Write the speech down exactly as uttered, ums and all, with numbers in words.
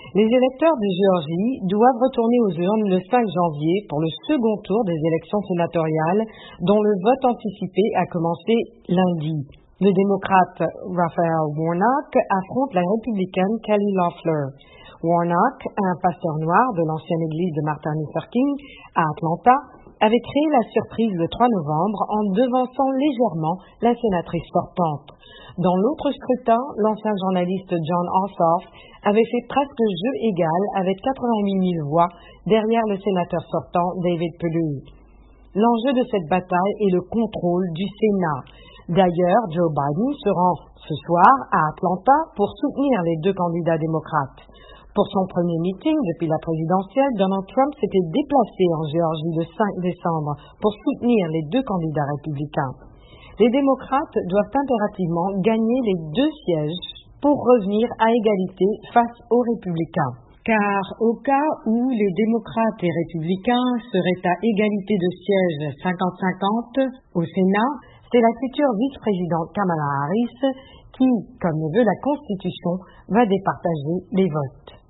Les électeurs de Géorgie doivent retourner aux urnes le cinq janvier pour le second tour des élections sénatoriales, dont le vote anticipé a commencé lundi. Le démocrate Raphael Warnock affronte la républicaine Kelly Loeffler. Warnock, un pasteur noir de l'ancienne église de Martin Luther King à Atlanta, avait créé la surprise le trois novembre en devançant légèrement la sénatrice sortante. Dans l'autre scrutin, l'ancien journaliste Jon Ossoff avait fait presque jeu égal avec quatre-vingt-huit mille voix derrière le sénateur sortant David Perdue. L'enjeu de cette bataille est le contrôle du Sénat. D'ailleurs, Joe Biden se rend ce soir à Atlanta pour soutenir les deux candidats démocrates. Pour son premier meeting depuis la présidentielle, Donald Trump s'était déplacé en Géorgie le cinq décembre pour soutenir les deux candidats républicains. Les démocrates doivent impérativement gagner les deux sièges pour revenir à égalité face aux républicains. Car au cas où les démocrates et républicains seraient à égalité de sièges cinquante cinquante au Sénat, c'est la future vice-présidente Kamala Harris qui, comme le veut la Constitution, va départager les votes.